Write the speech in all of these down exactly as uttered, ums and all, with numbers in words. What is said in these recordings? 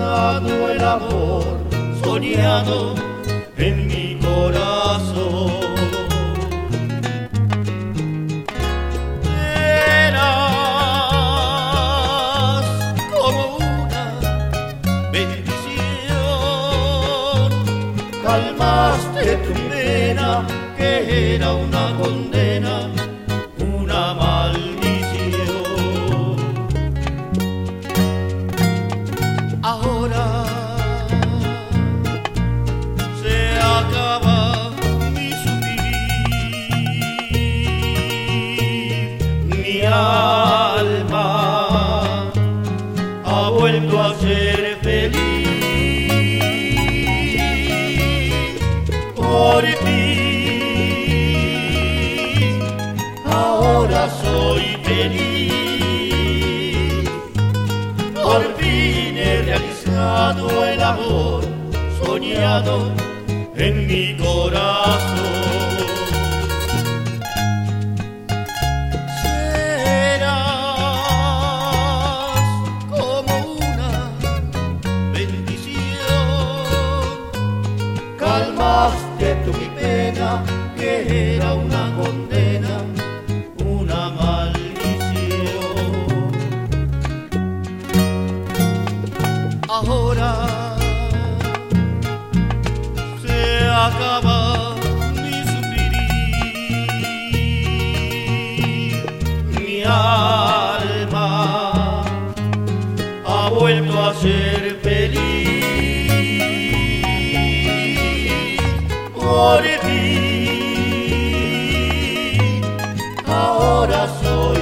realizado el amor soñado en mi corazón. Eras como una bendición, calmaste tu pena que era una condena, una maldición. Ahora se acaba mi sufrir, mi alma ha vuelto a ser feliz por ti. Ahora soy feliz, por fin he realizado el amor soñado en mi corazón. Serás como una bendición, calmaste tu mi pena que era una condena, una maldición. Ahora se acaba mi sufrir, mi alma ha vuelto a ser feliz por ti. Ahora soy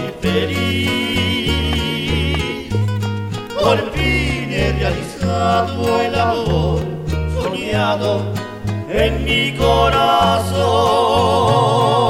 feliz, por fin he realizado el amor soñado en mi corazón.